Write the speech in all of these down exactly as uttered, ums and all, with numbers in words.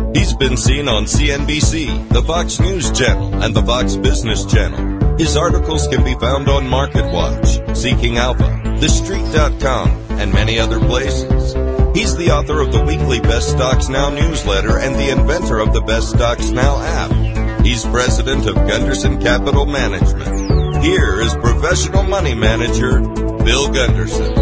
He's been seen on C N B C, the Fox News Channel, and the Fox Business Channel. His articles can be found on MarketWatch, Seeking Alpha, The Street dot com, and many other places. He's the author of the weekly Best Stocks Now newsletter and the inventor of the Best Stocks Now app. He's president of Gunderson Capital Management. Here is professional money manager, Bill Gunderson.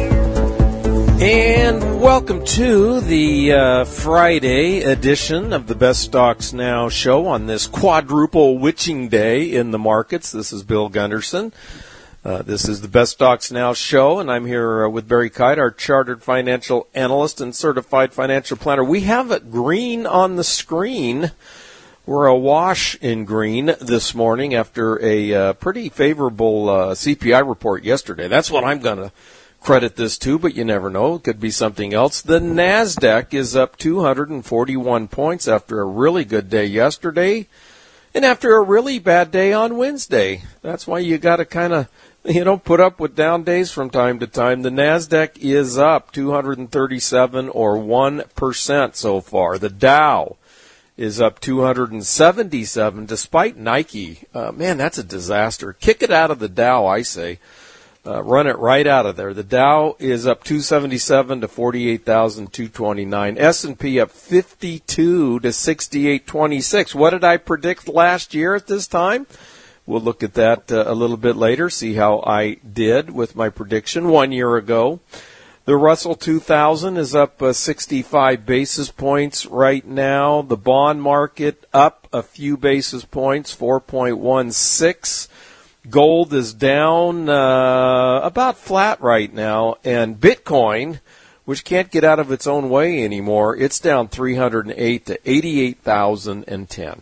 And welcome to the uh, Friday edition of the Best Stocks Now show on this quadruple witching day in the markets. This is Bill Gunderson. Uh, this is the Best Stocks Now show, and I'm here uh, with Barry Kite, our chartered financial analyst and certified financial planner. We have it green on the screen. We're awash in green this morning after a uh, pretty favorable uh, C P I report yesterday. That's what I'm going to credit this to, but you never know. It could be something else. The NASDAQ is up two hundred forty-one points after a really good day yesterday and after a really bad day on Wednesday. That's why you got to kind of, you know, put up with down days from time to time. The NASDAQ is up two hundred thirty-seven or one percent so far. The Dow is up two hundred seventy-seven despite Nike. Uh, man, that's a disaster. Kick it out of the Dow, I say. Uh, run it right out of there. The Dow is up two seventy-seven to forty-eight thousand two hundred twenty-nine. S and P up fifty-two to sixty-eight twenty-six. What did I predict last year at this time? We'll look at that uh, a little bit later, see how I did with my prediction one year ago. The Russell two thousand is up uh, sixty-five basis points right now. The bond market up a few basis points, four point one six. Gold is down uh, about flat right now, and Bitcoin, which can't get out of its own way anymore, it's down three hundred eight to eighty-eight thousand ten.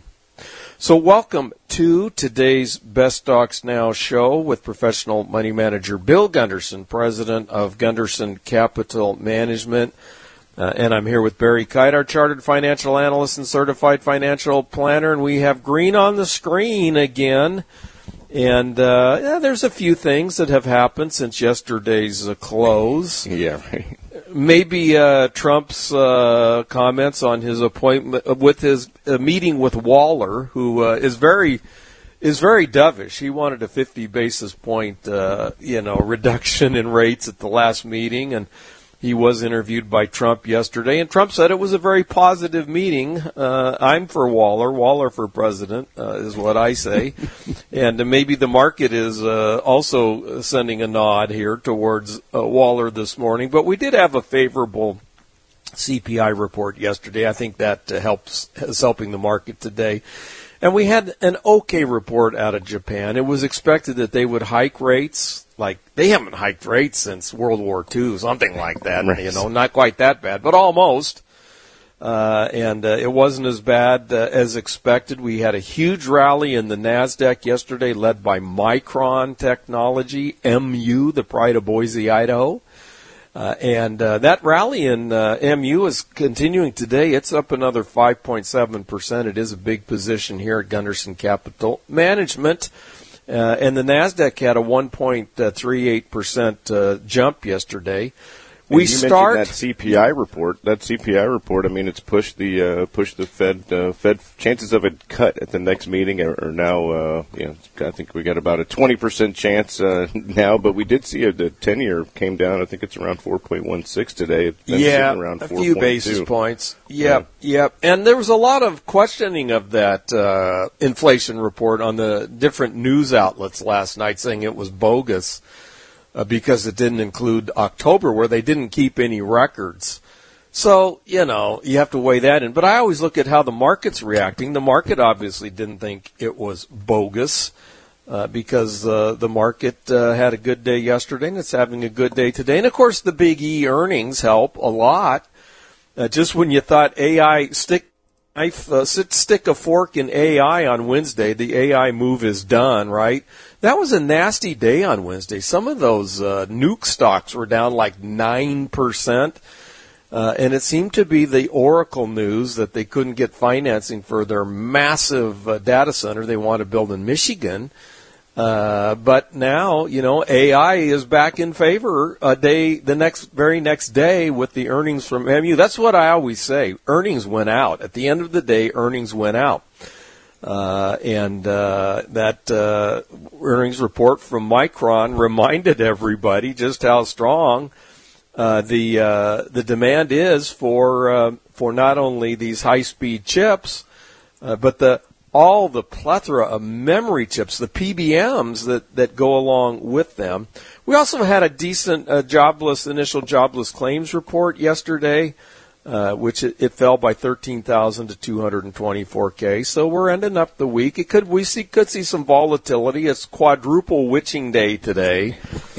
So welcome to today's Best Stocks Now show with professional money manager Bill Gunderson, president of Gunderson Capital Management. Uh, and I'm here with Barry Kite, our chartered financial analyst and certified financial planner, and we have green on the screen again. And uh, yeah, there's a few things that have happened since yesterday's uh, close. Yeah, right. Maybe uh, Trump's uh, comments on his appointment uh, with his uh, meeting with Waller, who uh, is very is very dovish. He wanted a fifty basis point uh, you know reduction in rates at the last meeting, and he was interviewed by Trump yesterday, and Trump said it was a very positive meeting. Uh, I'm for Waller, Waller for president, uh, is what I say. And uh, maybe the market is uh, also sending a nod here towards uh, Waller this morning. But we did have a favorable C P I report yesterday. I think that uh, helps is helping the market today. And we had an okay report out of Japan. It was expected that they would hike rates. Like, they haven't hiked rates since World War Two, something like that. Right. You know, not quite that bad, but almost. Uh, and uh, it wasn't as bad uh, as expected. We had a huge rally in the NASDAQ yesterday led by Micron Technology, M U, the pride of Boise, Idaho. Uh, and uh, that rally in uh, M U is continuing today. It's up another five point seven percent. It is a big position here at Gunderson Capital Management. Uh, and the NASDAQ had a one point three eight percent uh, jump yesterday. And we you start mentioned that C P I report. That C P I report. I mean, it's pushed the uh, pushed the Fed uh, Fed chances of a cut at the next meeting are, are now. Uh, you know, I think we got about a twenty percent chance uh, now. But we did see a, the ten year came down. I think it's around four point one six today. It's been yeah, around a four. few basis two. points. Yep, yeah. yep. And there was a lot of questioning of that uh, inflation report on the different news outlets last night, saying it was bogus. Uh, because it didn't include October, where they didn't keep any records. So, you know, you have to weigh that in. But I always look at how the market's reacting. The market obviously didn't think it was bogus uh, because uh, the market uh, had a good day yesterday, and it's having a good day today. And, of course, the Big E earnings help a lot. Uh, just when you thought A I stick knife, uh, stick a fork in A I on Wednesday, the A I move is done, right? That was a nasty day on Wednesday. Some of those uh, nuke stocks were down like nine percent. Uh, and it seemed to be the Oracle news that they couldn't get financing for their massive uh, data center they want to build in Michigan. Uh, but now, you know, A I is back in favor a day, the next, very next day with the earnings from M U. That's what I always say. Earnings went out. At the end of the day, earnings went out. Uh, and, uh, that, uh, earnings report from Micron reminded everybody just how strong, uh, the, uh, the demand is for, uh, for not only these high-speed chips, uh, but the, all the plethora of memory chips, the P B Ms that, that go along with them. We also had a decent uh, jobless, initial jobless claims report yesterday, uh, which it, it fell by thirteen thousand to two hundred twenty-four K. So we're ending up the week. It could, we see, could see some volatility. It's quadruple witching day today.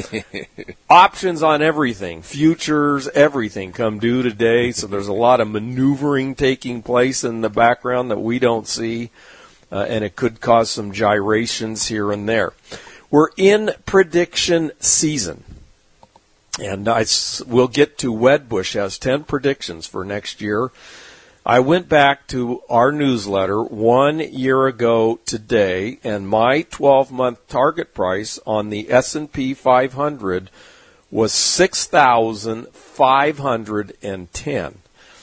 Options on everything, futures, everything come due today. So there's a lot of maneuvering taking place in the background that we don't see. Uh, and it could cause some gyrations here and there. We're in prediction season. And I, we'll get to Wedbush has ten predictions for next year. I went back to our newsletter one year ago today, and my twelve-month target price on the S and P five hundred was six thousand five hundred ten.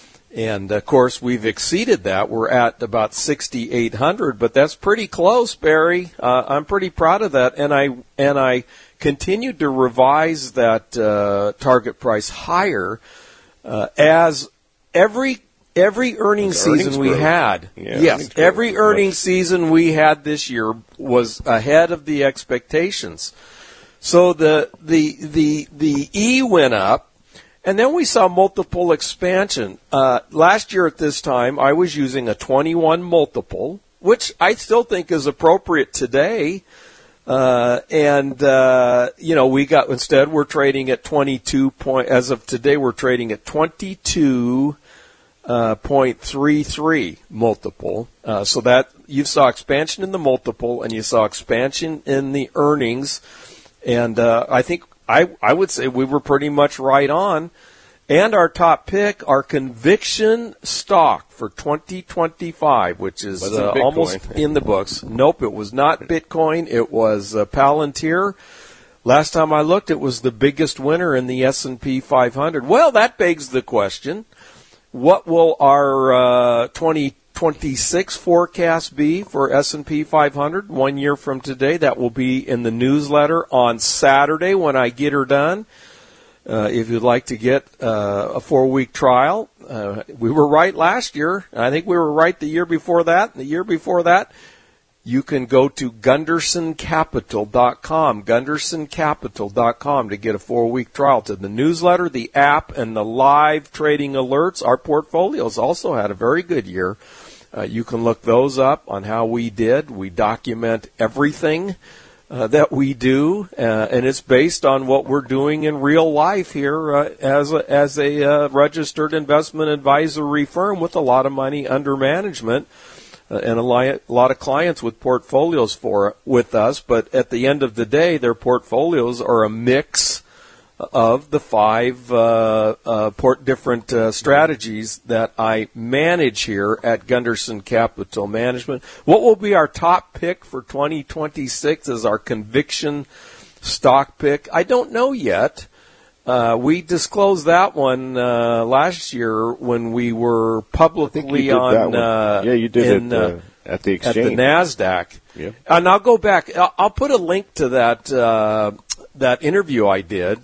And, of course, we've exceeded that. We're at about sixty-eight hundred, but that's pretty close, Barry. Uh, I'm pretty proud of that. And I and I continued to revise that uh, target price higher uh, as every every earnings season earnings we growth. had. Yeah, yes, earnings every growth. earnings season we had this year was ahead of the expectations. So the the the the E went up. And then we saw multiple expansion. Uh, last year at this time, I was using a twenty-one multiple, which I still think is appropriate today. Uh, and, uh, you know, we got, instead we're trading at twenty-two point, as of today, we're trading at twenty-two point three three multiple. Uh, so that, you saw expansion in the multiple and you saw expansion in the earnings. And, uh, I think, I, I would say we were pretty much right on. And our top pick, our conviction stock for twenty twenty-five, which is uh, almost in the books. Nope, it was not Bitcoin. It was uh, Palantir. Last time I looked, it was the biggest winner in the S and P five hundred. Well, that begs the question, what will our uh, twenty twenty-six forecast be for S and P five hundred one year from today? That will be in the newsletter on Saturday when I get her done. Uh, if you'd like to get uh, a four-week trial, uh, we were right last year. I think we were right the year before that. The year before that, you can go to gunderson capital dot com, gunderson capital dot com to get a four-week trial to the newsletter, the app, and the live trading alerts. Our portfolios also had a very good year. Uh, you can look those up on how we did. We document everything uh, that we do, uh, and it's based on what we're doing in real life here uh, as a, as a uh, registered investment advisory firm with a lot of money under management uh, and a lot, a lot of clients with portfolios for with us. But at the end of the day, their portfolios are a mix of the five uh, uh, port different uh, strategies that I manage here at Gunderson Capital Management. What will be our top pick for twenty twenty-six as our conviction stock pick? I don't know yet. Uh, we disclosed that one uh, last year when we were publicly on. Uh, yeah, you did in, it uh, uh, at the exchange. At the NASDAQ. Yeah. And I'll go back. I'll, I'll put a link to that uh, that interview I did.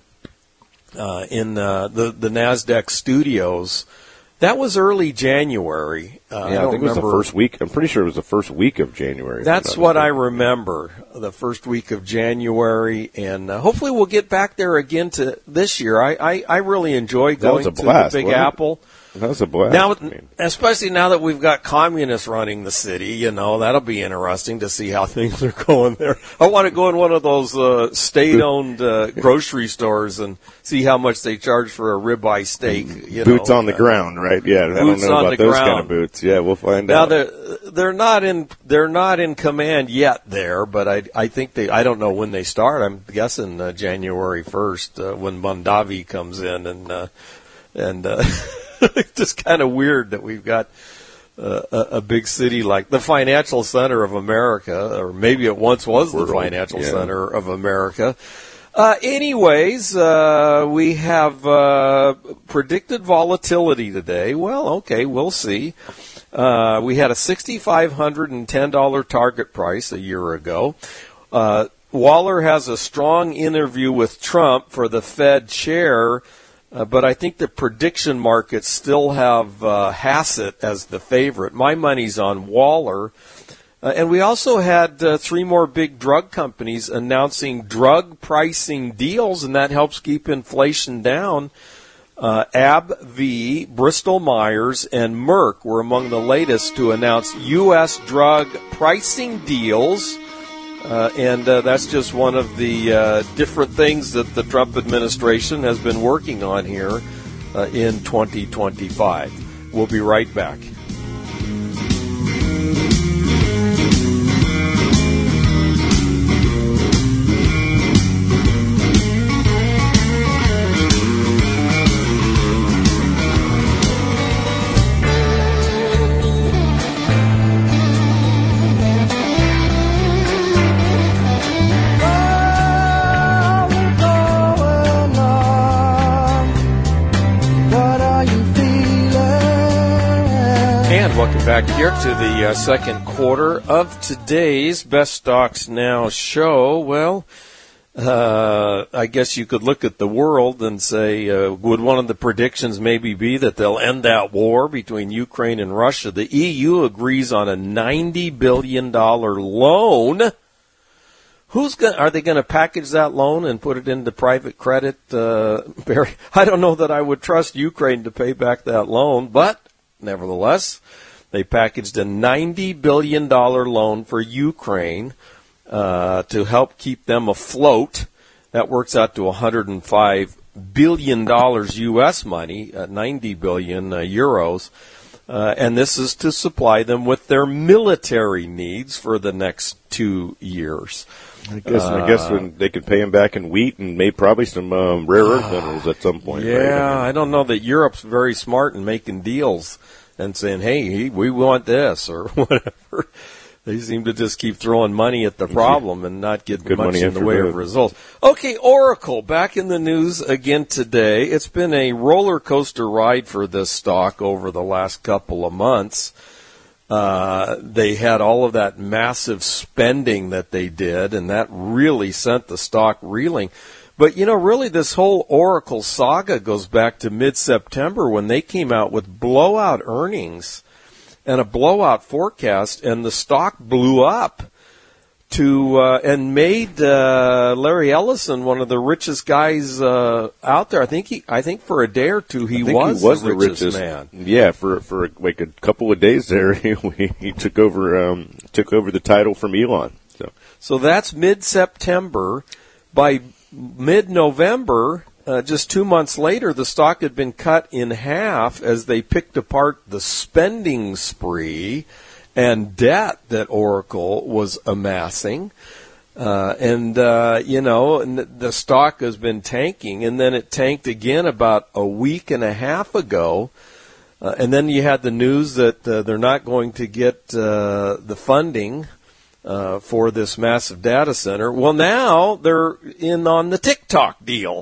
Uh, in uh, the the NASDAQ studios. That was early January. Uh, yeah, I, I, don't think it was remember. the first week. I'm pretty sure it was the first week of January. That's what I remember, the first week of January, and uh, hopefully we'll get back there again to this year. I, I, I really enjoy going to blast, the Big wasn't it? Apple. That was a blast. Now, I mean. especially now that we've got communists running the city, you know, that'll be interesting to see how things are going there. I want to go in one of those uh, state-owned uh, grocery stores and see how much they charge for a ribeye steak. You boots know. on the uh, ground, right? Yeah, I don't boots know on about the those ground. kind of boots. Yeah, we'll find now out. Now they're they're not in they're not in command yet there, but I I think they I don't know when they start. I'm guessing uh, January first uh, when Mondavi comes in and uh, and. Uh, It's just kind of weird that we've got uh, a, a big city like the financial center of America, or maybe it once was the financial yeah. center of America. Uh, anyways, uh, we have uh, predicted volatility today. Well, okay, we'll see. Uh, we had a six thousand five hundred ten dollars target price a year ago. Uh, Waller has a strong interview with Trump for the Fed chair, uh, but I think the prediction markets still have uh, Hassett as the favorite. My money's on Waller. Uh, and we also had uh, three more big drug companies announcing drug pricing deals, and that helps keep inflation down. Uh, AbbVie, Bristol Myers, and Merck were among the latest to announce U S drug pricing deals. Uh, and uh, that's just one of the uh, different things that the Trump administration has been working on here uh, in twenty twenty-five. We'll be right back. Welcome back here to the uh, second quarter of today's Best Stocks Now show. Well, uh, I guess you could look at the world and say, uh, would one of the predictions maybe be that they'll end that war between Ukraine and Russia? The E U agrees on a ninety billion dollars loan. Who's going? Are they going to package that loan and put it into private credit? Uh, Barry, I don't know that I would trust Ukraine to pay back that loan, but nevertheless, they packaged a ninety billion dollars loan for Ukraine uh, to help keep them afloat. That works out to one hundred five billion dollars U S money, uh, ninety billion dollars uh, euros. Uh, and this is to supply them with their military needs for the next two years. I guess uh, I guess when they could pay them back in wheat and maybe probably some um, rare earth minerals at some point. Yeah, right? I don't know that Europe's very smart in making deals and saying, hey, we want this or whatever. They seem to just keep throwing money at the problem and not get Good much in the way good. of results. Okay, Oracle, back in the news again today. It's been a roller coaster ride for this stock over the last couple of months. Uh, they had all of that massive spending that they did, and that really sent the stock reeling. But, you know, really this whole Oracle saga goes back to mid-September when they came out with blowout earnings and a blowout forecast, and the stock blew up to uh, and made uh, Larry Ellison one of the richest guys uh, out there. I think he, I think for a day or two he, was, he was the, the richest, richest man. Yeah, for for like a couple of days there, he, he took over um, took over the title from Elon. So, so that's mid-September. By mid-November, uh, just two months later, the stock had been cut in half as they picked apart the spending spree and debt that Oracle was amassing. Uh, and, uh, you know, the stock has been tanking, and then it tanked again about a week and a half ago. Uh, and then you had the news that uh, they're not going to get uh, the funding Uh, for this massive data center. Well, now they're in on the TikTok deal.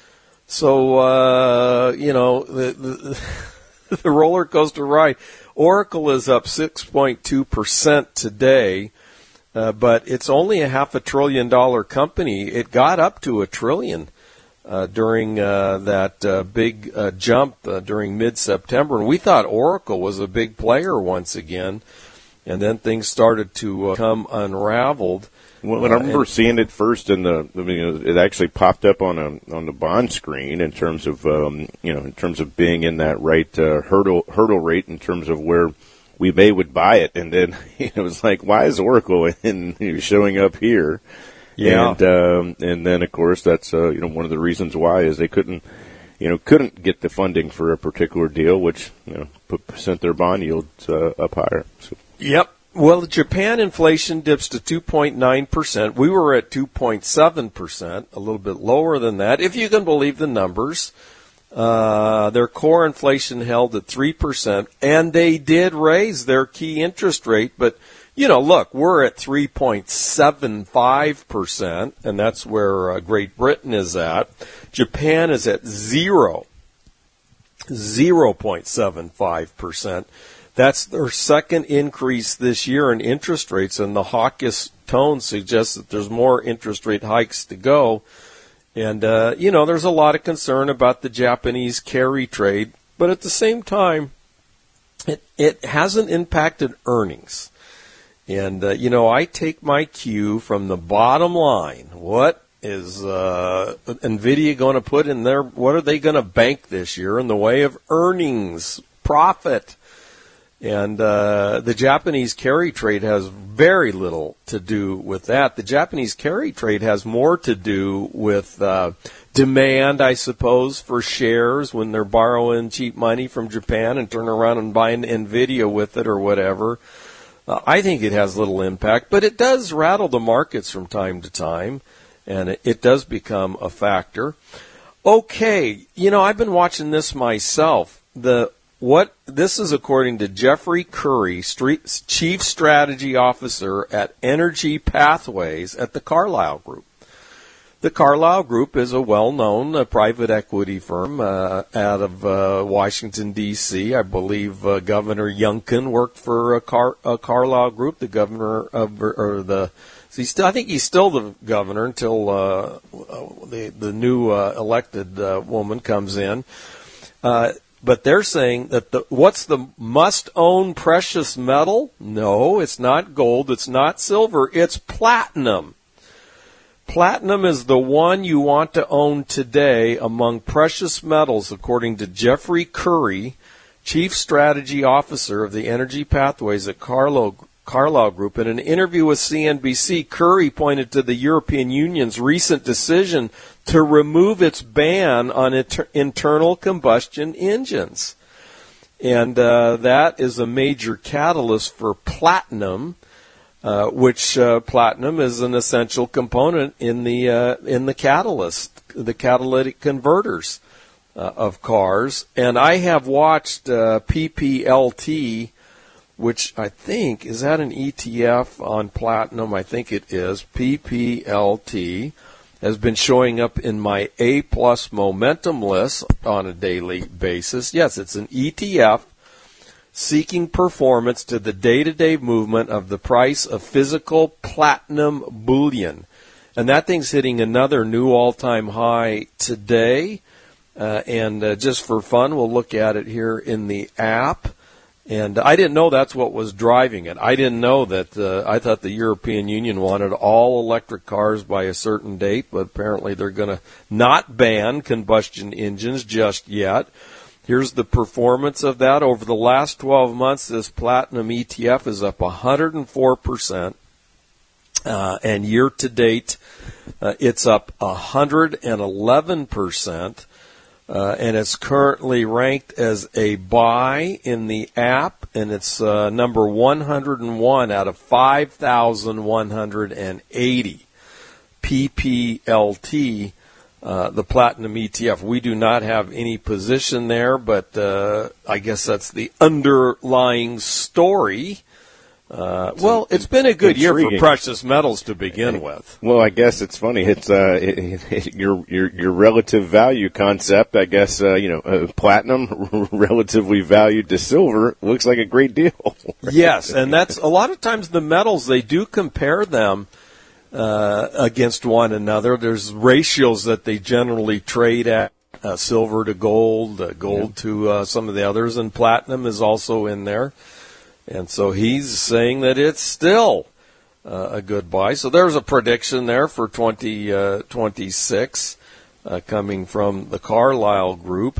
So, uh, you know, the, the, the roller coaster ride. Oracle is up six point two percent today, uh, but it's only a half a trillion dollar company. It got up to a trillion uh, during uh, that uh, big uh, jump uh, during mid-September. And we thought Oracle was a big player once again. And then things started to uh, come unraveled. Well, when I remember uh, seeing it first in the, I mean, it actually popped up on a on the bond screen in terms of, um, you know, in terms of being in that right uh, hurdle hurdle rate in terms of where we may would buy it, and then it was like, why is Oracle in, you know, showing up here? Yeah, and um, and then of course that's uh, you know one of the reasons why is they couldn't. You know, couldn't get the funding for a particular deal, which you know put, sent their bond yields uh, up higher. So. Yep. Well, Japan inflation dips to two point nine percent. We were at two point seven percent, a little bit lower than that, if you can believe the numbers. Uh, their core inflation held at three percent, and they did raise their key interest rate. But, you know, look, we're at three point seven five percent, and that's where uh, Great Britain is at. Japan is at zero, zero point seven five percent. That's their second increase this year in interest rates, and the hawkish tone suggests that there's more interest rate hikes to go. And, uh, you know, there's a lot of concern about the Japanese carry trade, but at the same time, it, it hasn't impacted earnings. And, uh, you know, I take my cue from the bottom line. What is uh, NVIDIA going to put in there? What are they going to bank this year in the way of earnings, profit? And uh, the Japanese carry trade has very little to do with that. The Japanese carry trade has more to do with uh, demand, I suppose, for shares when they're borrowing cheap money from Japan and turn around and buying NVIDIA with it or whatever. Uh, I think it has little impact, but it does rattle the markets from time to time, and it, it does become a factor. Okay, you know, I've been watching this myself. The What this is according to Jeffrey Curry, street, Chief Strategy Officer at Energy Pathways at the Carlyle Group. The Carlyle Group is a well-known uh, private equity firm uh, out of uh, Washington, D C. I believe uh, Governor Youngkin worked for a, Car- a Carlyle Group, the governor of, or the, so he's still, I think he's still the governor until uh, the, the new uh, elected uh, woman comes in. Uh, But they're saying that the what's the must-own precious metal? No, it's not gold. It's not silver. It's platinum. Platinum is the one you want to own today among precious metals, according to Jeffrey Curry, Chief Strategy Officer of the Energy Pathways at Carlo, Carlyle Group. In an interview with C N B C, Curry pointed to the European Union's recent decision to remove its ban on inter- internal combustion engines. And uh, that is a major catalyst for platinum, uh, which uh, platinum is an essential component in the uh, in the catalyst, the catalytic converters uh, of cars. And I have watched uh, P P L T, which I think, is that an E T F on platinum? I think it is. P P L T has been showing up in my A-plus momentum list on a daily basis. Yes, it's an E T F seeking performance to the day-to-day movement of the price of physical platinum bullion. And that thing's hitting another new all-time high today. Uh, and uh, just for fun, we'll look at it here in the app. And I didn't know that's what was driving it. I didn't know that. Uh, I thought the European Union wanted all electric cars by a certain date, but apparently they're going to not ban combustion engines just yet. Here's the performance of that. Over the last twelve months, this platinum E T F is up one hundred four percent. Uh, and year to date, uh, it's up one hundred eleven percent. Uh, and it's currently ranked as a buy in the app, and it's uh, number one hundred one out of five thousand one hundred eighty. P P L T, uh, the Platinum E T F. We do not have any position there, but uh, I guess that's the underlying story. Uh, well, it's been a good Intriguing. year for precious metals to begin with. Well, I guess it's funny. It's uh, it, it, your your your relative value concept. I guess uh, you know, uh, platinum relatively valued to silver looks like a great deal. Yes, and that's a lot of times the metals, they do compare them uh, against one another. There's ratios that they generally trade at. Uh, silver to gold, uh, gold yeah. to uh, some of the others, and platinum is also in there. And so he's saying that it's still uh, a good buy. So there's a prediction there for twenty twenty-six uh, coming from the Carlyle Group.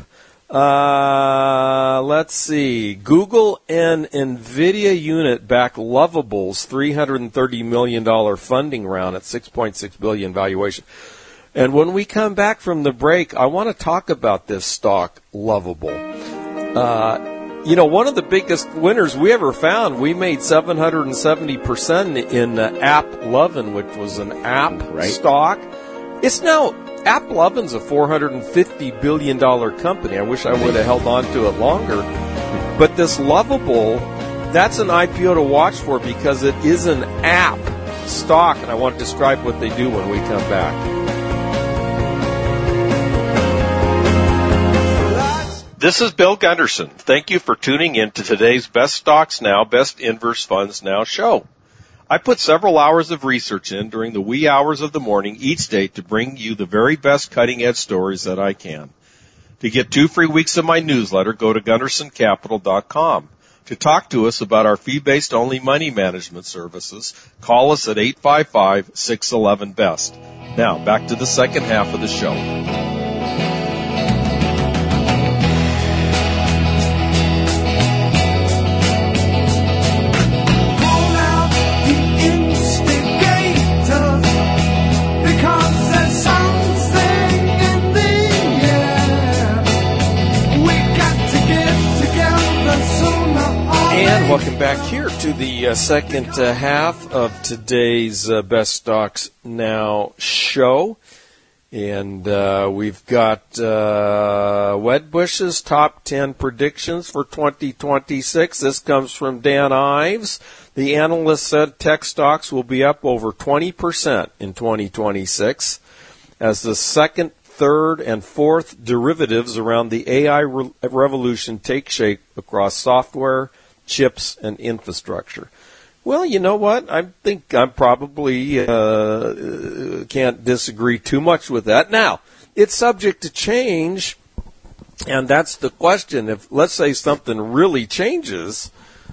Uh, let's see. Google and NVIDIA unit back Lovable's three hundred thirty million dollars funding round at six point six billion dollars valuation. And when we come back from the break, I want to talk about this stock, Lovable. Uh, You know, one of the biggest winners we ever found, we made seven hundred seventy percent in uh, App Lovin', which was an app right. stock. It's now Apple Oven's a four hundred fifty billion dollars company. I wish I would have held on to it longer. But this Lovable, that's an I P O to watch for because it is an app stock, and I want to describe what they do when we come back. This is Bill Gunderson. Thank you for tuning in to today's Best Stocks Now, Best Inverse Funds Now show. I put several hours of research in during the wee hours of the morning each day to bring you the very best cutting-edge stories that I can. To get two free weeks of my newsletter, go to gunderson capital dot com. To talk to us about our fee-based only money management services, call us at eight five five, six one one, B E S T. Now, back to the second half of the show. And welcome back here to the uh, second uh, half of today's uh, Best Stocks Now show. And uh, we've got uh, Wedbush's top ten predictions for twenty twenty-six. This comes from Dan Ives. The analyst said tech stocks will be up over twenty percent in twenty twenty-six as the second, third, and fourth derivatives around the A I re- revolution take shape across software, chips, and infrastructure. Well, you know what? I think I probably uh, can't disagree too much with that. Now, it's subject to change, and that's the question. If, let's say, something really changes,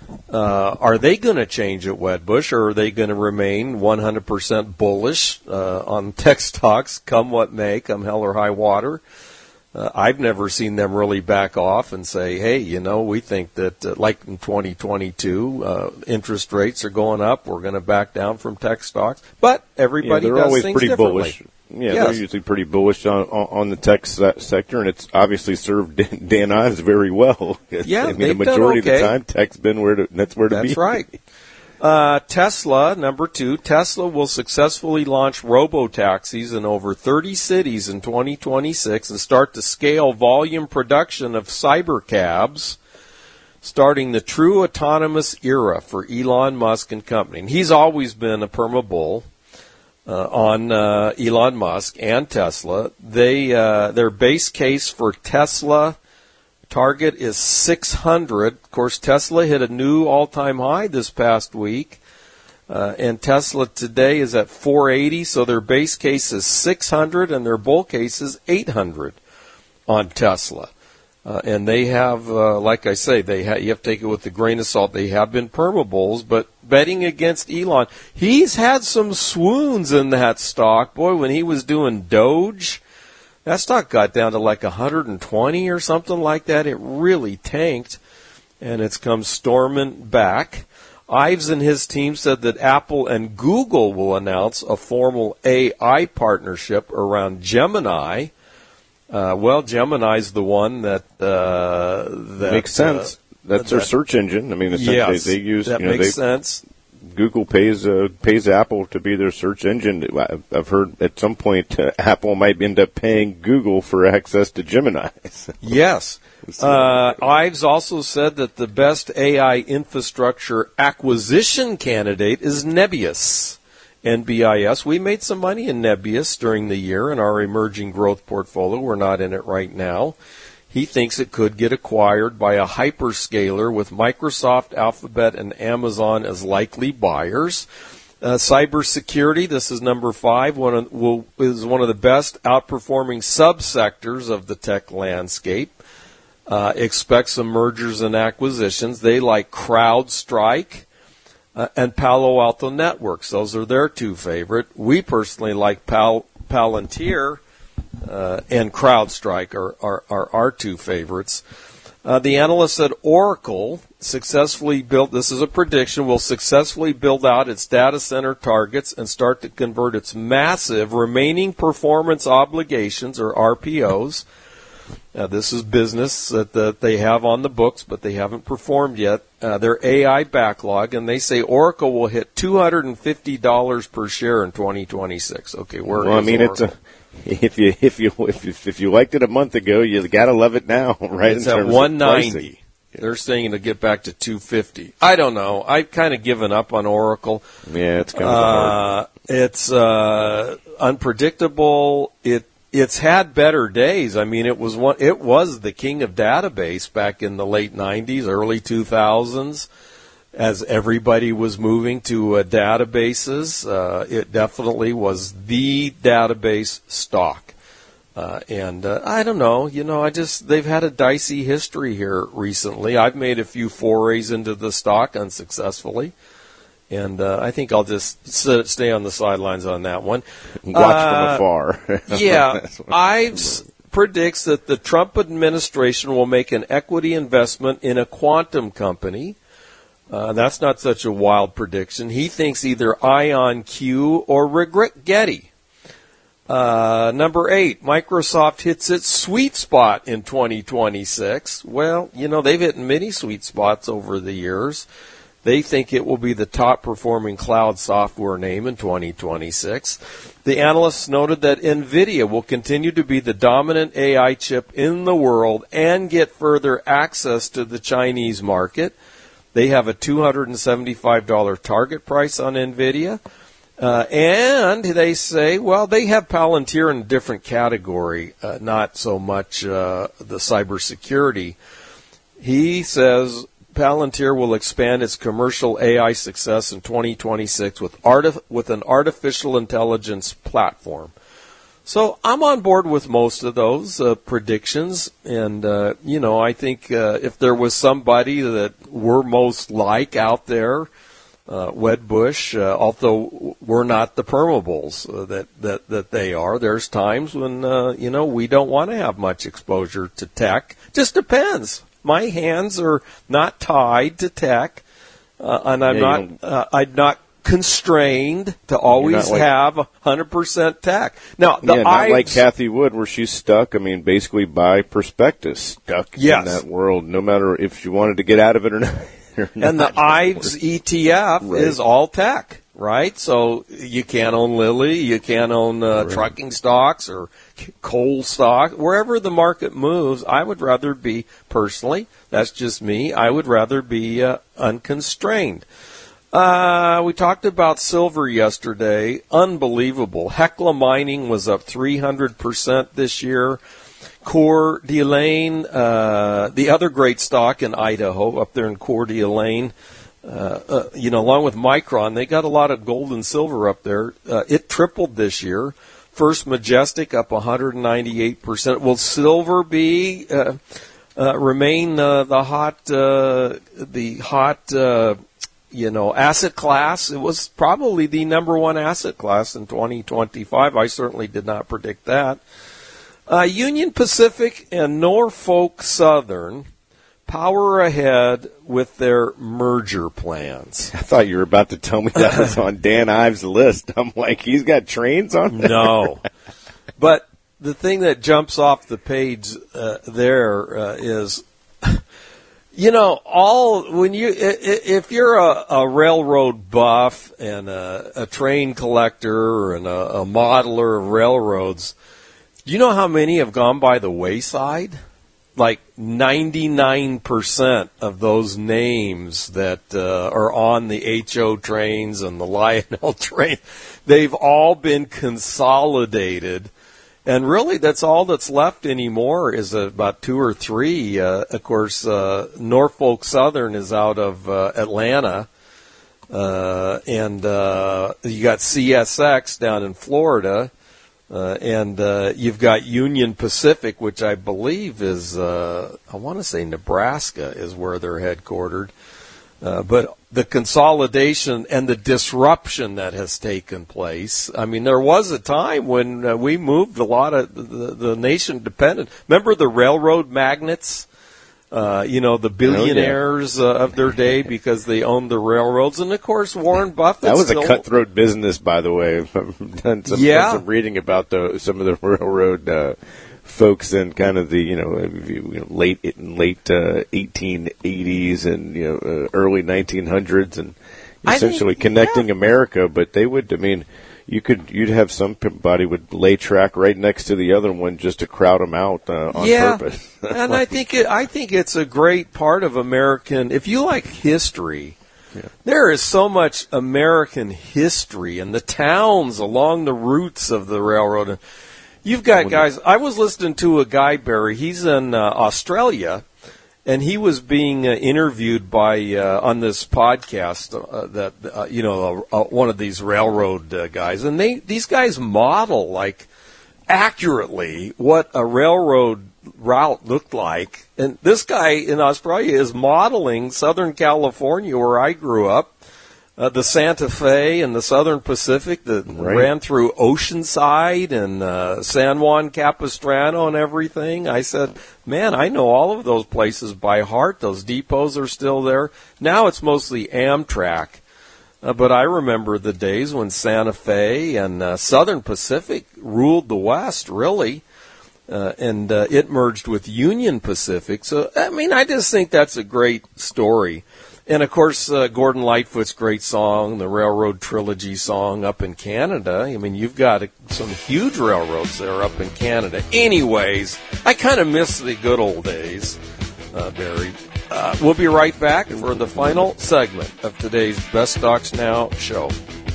uh, are they going to change at Wedbush, or are they going to remain one hundred percent bullish uh, on tech stocks, come what may, come hell or high water? Uh, I've never seen them really back off and say, hey, you know, we think that, uh, like in twenty twenty-two, uh, interest rates are going up. We're going to back down from tech stocks. But everybody yeah, does always things pretty differently. Bullish. Yeah, yes. They're usually pretty bullish on, on, on the tech se- sector, and it's obviously served Dan Ives very well. Yeah, I mean, they've the majority done okay. of the time, tech's been where to, that's where to that's be. That's right. Uh, Tesla, number two, Tesla will successfully launch robo-taxis in over thirty cities in twenty twenty-six and start to scale volume production of cybercabs, starting the true autonomous era for Elon Musk and company. And he's always been a perma-bull uh, on uh, Elon Musk and Tesla. They uh, their base case for Tesla target is six hundred. Of course, Tesla hit a new all-time high this past week, uh, and Tesla today is at four eighty, so their base case is six hundred, and their bull case is eight hundred on Tesla. Uh, and they have, uh, like I say, they ha- you have to take it with a grain of salt. They have been perma-bulls, but betting against Elon, he's had some swoons in that stock. Boy, when he was doing Doge, that stock got down to like one hundred twenty or something like that. It really tanked, and it's come storming back. Ives and his team said that Apple and Google will announce a formal A I partnership around Gemini. Uh, well, Gemini's the one that uh, that makes sense. Uh, That's that, their search engine. I mean, essentially yes, they use. That you know, makes they, sense. Google pays uh, pays Apple to be their search engine. I've heard at some point uh, Apple might end up paying Google for access to Gemini. Yes. Uh, Ives also said that the best A I infrastructure acquisition candidate is Nebius, N B I S. We made some money in Nebius during the year in our emerging growth portfolio. We're not in it right now. He thinks it could get acquired by a hyperscaler with Microsoft, Alphabet, and Amazon as likely buyers. Uh, cybersecurity, this is number five, one of, will, is one of the best outperforming subsectors of the tech landscape. Uh, expect some mergers and acquisitions. They like CrowdStrike uh, and Palo Alto Networks. Those are their two favorite. We personally like Pal- Palantir. Uh, and CrowdStrike are, are, are our two favorites. Uh, the analyst said Oracle successfully built, this is a prediction, will successfully build out its data center targets and start to convert its massive remaining performance obligations, or R P Os. Uh, this is business that, that they have on the books, but they haven't performed yet. Uh, their A I backlog, and they say Oracle will hit two hundred fifty dollars per share in twenty twenty-six. Okay, where well, is I mean, Oracle? it's a if you if you if you, if you liked it a month ago, you gotta love it now, right? It's in at terms one of ninety. pricing. They're saying it'll get back to two fifty. I don't know. I've kind of given up on Oracle. Yeah, it's kind of uh, hard. It's uh, unpredictable. It it's had better days. I mean, it was one. It was the king of database back in the late nineties, early two thousands, as everybody was moving to uh, databases. Uh, it definitely was the database stock. Uh, and uh, I don't know, you know, I just, they've had a dicey history here recently. I've made a few forays into the stock unsuccessfully, and uh, I think I'll just sit, stay on the sidelines on that one. Watch uh, from afar. Yeah, Ives predicts that the Trump administration will make an equity investment in a quantum company. Uh, that's not such a wild prediction. He thinks either IonQ or Rigetti. Uh, number eight, Microsoft hits its sweet spot in twenty twenty-six. Well, you know, they've hit many sweet spots over the years. They think it will be the top performing cloud software name in twenty twenty-six. The analysts noted that NVIDIA will continue to be the dominant A I chip in the world and get further access to the Chinese market. They have a two hundred seventy-five dollars target price on NVIDIA. Uh, and they say, well, they have Palantir in a different category, uh, not so much uh, the cybersecurity. He says Palantir will expand its commercial A I success in twenty twenty-six with artif- with an artificial intelligence platform. So I'm on board with most of those uh, predictions, and uh, you know, I think uh, if there was somebody that we're most like out there, Uh, Wedbush, uh, although we're not the permables uh, that, that, that they are, there's times when, uh, you know, we don't want to have much exposure to tech. Just depends. My hands are not tied to tech, uh, and I'm yeah, not, uh, I'm not constrained to always like, have one hundred percent tech. Now, the yeah, not Ives, like Kathy Wood, where she's stuck, I mean, basically by prospectus, stuck yes. in that world, no matter if she wanted to get out of it or not. And the Ives E T F right. is all tech, right? So you can't own Lilly, you can't own uh, right. trucking stocks or coal stock. Wherever the market moves, I would rather be, personally, that's just me, I would rather be uh, unconstrained. Uh, we talked about silver yesterday. Unbelievable. Hecla Mining was up three hundred percent this year. Coeur d'Alene, uh, the other great stock in Idaho, up there in Coeur d'Alene, uh, uh, you know, along with Micron, they got a lot of gold and silver up there. Uh, it tripled this year. First Majestic up one hundred ninety-eight percent. Will silver be uh, uh, remain uh, the hot uh, the hot uh, you know asset class? It was probably the number one asset class in twenty twenty-five. I certainly did not predict that. Uh, Union Pacific and Norfolk Southern power ahead with their merger plans. I thought you were about to tell me that was on Dan Ives' list. I'm like, he's got trains on there? No. But the thing that jumps off the page uh, there uh, is, you know, all when you if you're a, a railroad buff and a, a train collector and a, a modeler of railroads, do you know how many have gone by the wayside? Like ninety-nine percent of those names that uh, are on the H O trains and the Lionel train, they've all been consolidated. And really, that's all that's left anymore is about two or three. Uh, of course, uh, Norfolk Southern is out of uh, Atlanta. Uh, and uh, you got C S X down in Florida. Uh, and uh, you've got Union Pacific, which I believe is, uh, I want to say Nebraska is where they're headquartered. Uh, but the consolidation and the disruption that has taken place. I mean, there was a time when uh, we moved a lot of the, the nation dependent. Remember the railroad magnates? Uh, you know, the billionaires uh, of their day because they owned the railroads. And, of course, Warren Buffett. That was still... a cutthroat business, by the way. I've done some, yeah. done some reading about the, some of the railroad uh, folks in kind of the, you know, you know late late uh, eighteen eighties and, you know, uh, early nineteen hundreds and essentially think, connecting yeah. America. But they would, I mean, You could, you'd have somebody would lay track right next to the other one just to crowd them out uh, on yeah. purpose. And I think it, I think it's a great part of American. If you like history, yeah. there is so much American history and the towns along the routes of the railroad. You've got guys. I was listening to a guy, Barry. He's in uh, Australia. And he was being uh, interviewed by uh, on this podcast uh, that uh, you know uh, uh, one of these railroad uh, guys, and they these guys model like accurately what a railroad route looked like. And this guy in Australia is modeling Southern California, where I grew up, uh, the Santa Fe and the Southern Pacific that right. ran through Oceanside and uh, San Juan Capistrano and everything. I said, man, I know all of those places by heart. Those depots are still there. Now it's mostly Amtrak. Uh, but I remember the days when Santa Fe and uh, Southern Pacific ruled the West, really. Uh, and uh, it merged with Union Pacific. So, I mean, I just think that's a great story. And, of course, uh, Gordon Lightfoot's great song, the Railroad Trilogy song up in Canada. I mean, you've got a, some huge railroads there up in Canada. Anyways, I kind of miss the good old days, uh, Barry. Uh, we'll be right back for the final segment of today's Best Stocks Now show.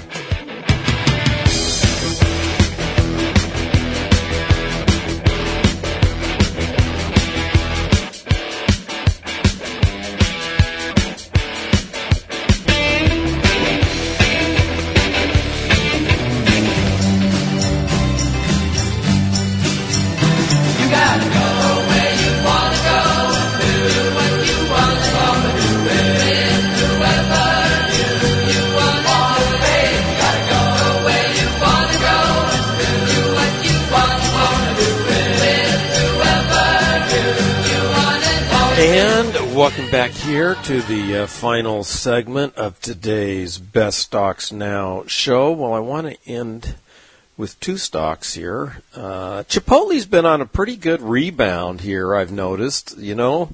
Welcome back here to the uh, final segment of today's Best Stocks Now show. Well, I want to end with two stocks here. Uh, Chipotle's been on a pretty good rebound here, I've noticed. You know,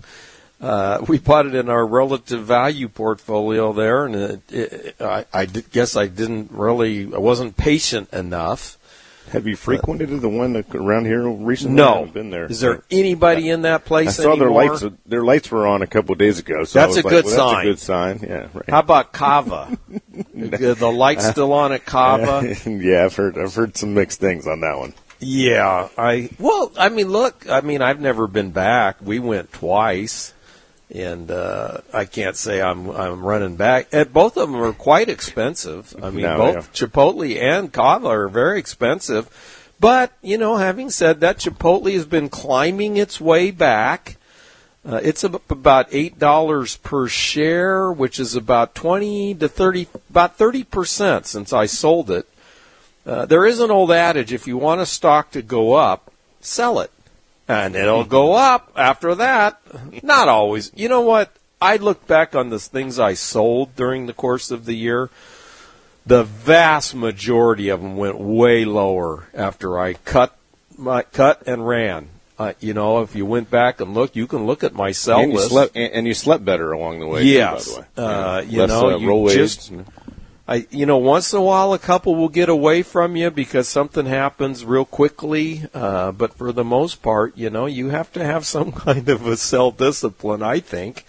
uh, we bought it in our relative value portfolio there, and it, it, I, I did, guess I didn't really, I wasn't patient enough. Have you frequented uh, the one that, around here recently? No. I haven't been there. Is there anybody in that place I saw anymore? their lights. Their lights were on a couple of days ago. So that's I was a like, good well, sign. That's a good sign. Yeah. Right. How about Kava? The light's still on at Kava. Yeah, I've heard. I've heard some mixed things on that one. Yeah, I. Well, I mean, look. I mean, I've never been back. We went twice. And uh, I can't say I'm I'm running back. And both of them are quite expensive. I mean, no, both yeah. Chipotle and Kava are very expensive. But, you know, having said that, Chipotle has been climbing its way back. Uh, it's about eight dollars per share, which is about twenty to thirty, about thirty percent since I sold it. Uh, there is an old adage, if you want a stock to go up, sell it. And it'll go up after that. Not always. You know what? I look back on the things I sold during the course of the year. The vast majority of them went way lower after I cut my cut and ran. Uh, you know, if you went back and looked, you can look at my sell and list. You slept, and, and you slept better along the way. Yes, too, by the way. uh, yeah. you Less, know, uh, you roll just, I, you know, once in a while, a couple will get away from you because something happens real quickly. Uh, but for the most part, you know, you have to have some kind of a sell discipline, I think.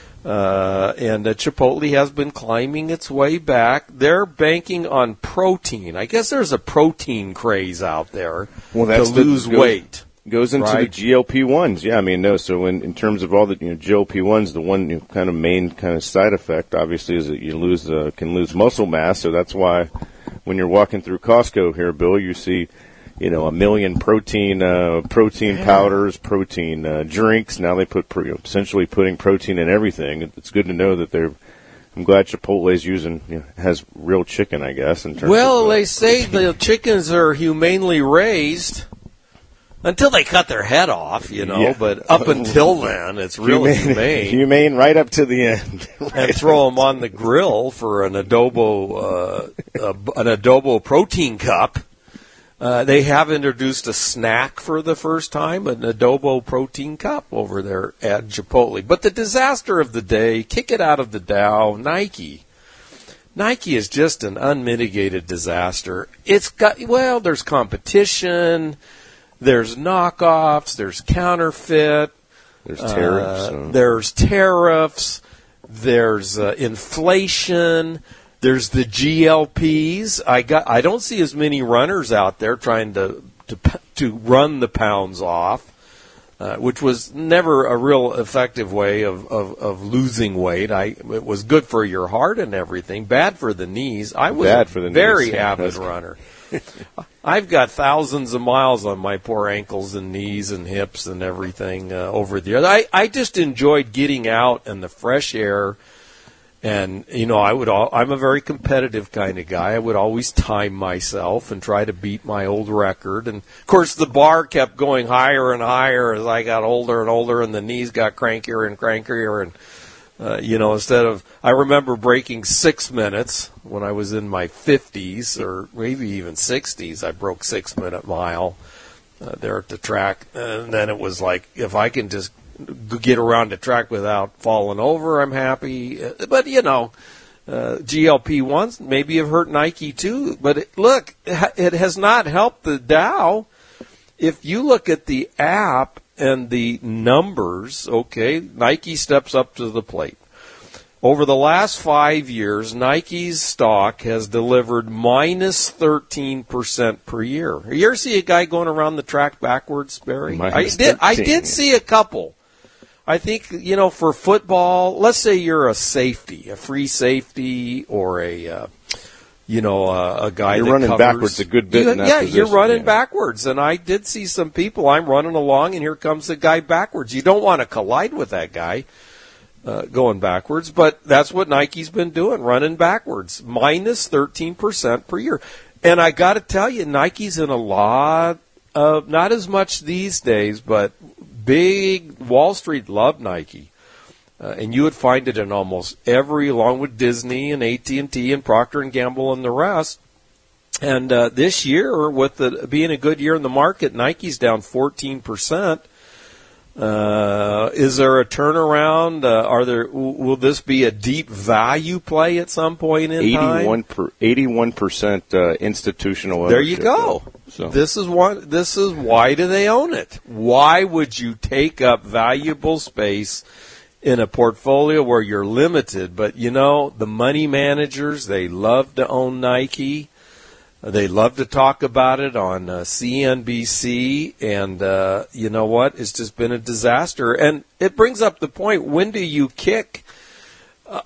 Uh, and uh, Chipotle has been climbing its way back. They're banking on protein. I guess there's a protein craze out there well, that's to lose the, goes, weight. Goes into right? the G L P ones. Yeah, I mean, no. So in, in terms of all the you know, G L P ones, the one you know, kind of main kind of side effect, obviously, is that you lose uh, can lose muscle mass. So that's why when you're walking through Costco here, Bill, you see you know, a million protein uh, protein yeah. powders, protein uh, drinks. Now they put pro- you know, essentially putting protein in everything. It's good to know that they're. I'm glad Chipotle's using you know, has real chicken, I guess. In terms well, of, uh, they say the chickens are humanely raised until they cut their head off, you know. Yeah. But up until then, it's really humane, humane. Humane right up to the end. Right and throw them on the grill for an adobo, uh, uh, an adobo protein cup. Uh, they have introduced a snack for the first time, an adobo protein cup over there at Chipotle. But the disaster of the day, kick it out of the Dow, Nike. Nike is just an unmitigated disaster. It's got, well, there's competition, there's knockoffs, there's counterfeit, there's tariffs, uh, there's tariffs, there's uh, inflation, there's the G L Ps. I got, I don't see as many runners out there trying to to to run the pounds off. Uh, which was never a real effective way of, of, of losing weight. I it was good for your heart and everything, bad for the knees. I was bad a for the very knees. avid runner. I've got thousands of miles on my poor ankles and knees and hips and everything uh, over the years. I, I just enjoyed getting out in the fresh air. And, you know, I would. All, I'm a very competitive kind of guy. I would always time myself and try to beat my old record. And, of course, the bar kept going higher and higher as I got older and older, and the knees got crankier and crankier. And, uh, you know, instead of – I remember breaking six minutes when I was in my fifties or maybe even sixties. I broke six-minute mile uh, there at the track. And then it was like, if I can just – get around the track without falling over, I'm happy. But, you know, uh, G L P ones maybe have hurt Nike too. But, it, look, it has not helped the Dow. If you look at the app and the numbers, okay, Nike steps up to the plate. Over the last five years, Nike's stock has delivered minus thirteen percent per year. You ever see a guy going around the track backwards, Barry? I did, I did see a couple. I think, you know, for football, let's say you're a safety, a free safety, or a, uh, you know, uh, a guy you're that running covers. backwards a good bit You, in that yeah, position, you're running yeah. backwards. And I did see some people, I'm running along, and here comes the guy backwards. You don't want to collide with that guy uh, going backwards, but that's what Nike's been doing, running backwards, minus thirteen percent per year. And I got to tell you, Nike's in a lot of, not as much these days, but big Wall Street loved Nike, uh, and you would find it in almost every, along with Disney and A T and T and Procter and Gamble and the rest. And uh, this year, with the being a good year in the market, Nike's down fourteen percent. Uh, is there a turnaround? Uh, are there? Will this be a deep value play at some point in eighty-one time? Per, eighty-one percent uh, institutional ownership. There you go. So. This is one. This is why do they own it? Why would you take up valuable space in a portfolio where you're limited? But you know, the money managers, they love to own Nike. They love to talk about it on uh, C N B C, and uh, you know what? It's just been a disaster. And it brings up the point, when do you kick? Uh,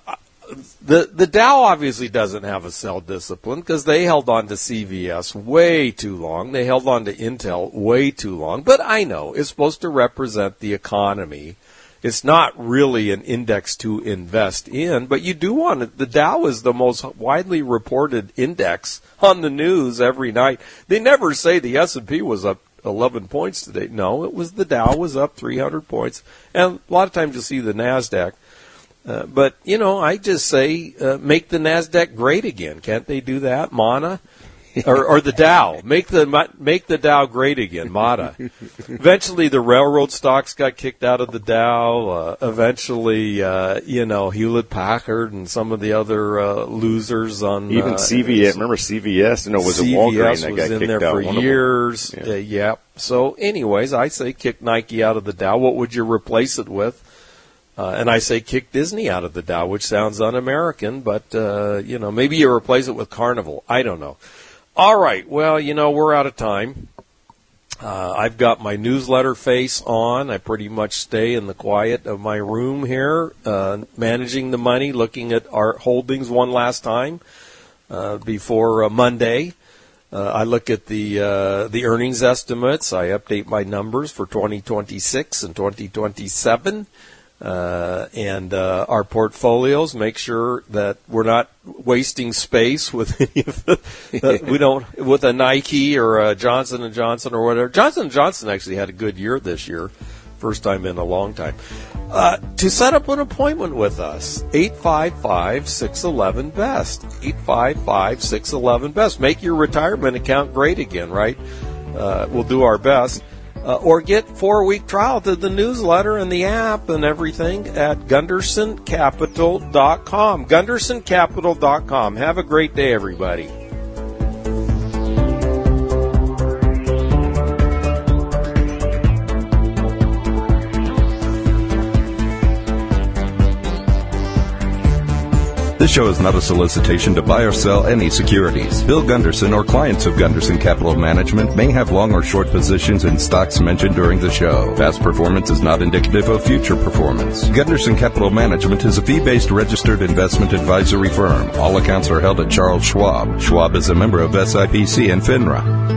the the Dow obviously doesn't have a sell discipline because they held on to C V S way too long. They held on to Intel way too long. But I know it's supposed to represent the economy. It's not really an index to invest in, but you do want it. The Dow is the most widely reported index on the news every night. They never say the S and P was up eleven points today. No, it was the Dow was up three hundred points. And a lot of times you'll see the NASDAQ. Uh, but, you know, I just say uh, make the NASDAQ great again. Can't they do that? Mana? or, or the Dow. Make the make the Dow great again, M A D A. Eventually, the railroad stocks got kicked out of the Dow. Uh, eventually, uh, you know, Hewlett-Packard and some of the other uh, losers on even uh, C V S. Remember C V S? No, was it Walgreens that got was in kicked there out? for One years. of them. Yeah. Uh, yeah. So, anyways, I say kick Nike out of the Dow. What would you replace it with? Uh, and I say kick Disney out of the Dow, which sounds un-American, but, uh, you know, maybe you replace it with Carnival. I don't know. All right. Well, you know, we're out of time. Uh, I've got my newsletter face on. I pretty much stay in the quiet of my room here, uh, managing the money, looking at our holdings one last time uh, before uh, Monday. Uh, I look at the uh, the earnings estimates. I update my numbers for twenty twenty-six and twenty twenty-seven. Uh, and uh, our portfolios, make sure that we're not wasting space with any of the, uh, we don't with a Nike or a Johnson and Johnson or whatever. Johnson and Johnson actually had a good year this year, first time in a long time. Uh, to set up an appointment with us, eight five five, six one one, B E S T, eight five five, six one one, B E S T. Make your retirement account great again, right? Uh, we'll do our best. Uh, or get four-week trial to the newsletter and the app and everything at Gunderson Capital dot com. Gunderson Capital dot com. Have a great day, everybody. This show is not a solicitation to buy or sell any securities. Bill Gunderson or clients of Gunderson Capital Management may have long or short positions in stocks mentioned during the show. Past performance is not indicative of future performance. Gunderson Capital Management is a fee-based registered investment advisory firm. All accounts are held at Charles Schwab. Schwab is a member of S I P C and FINRA.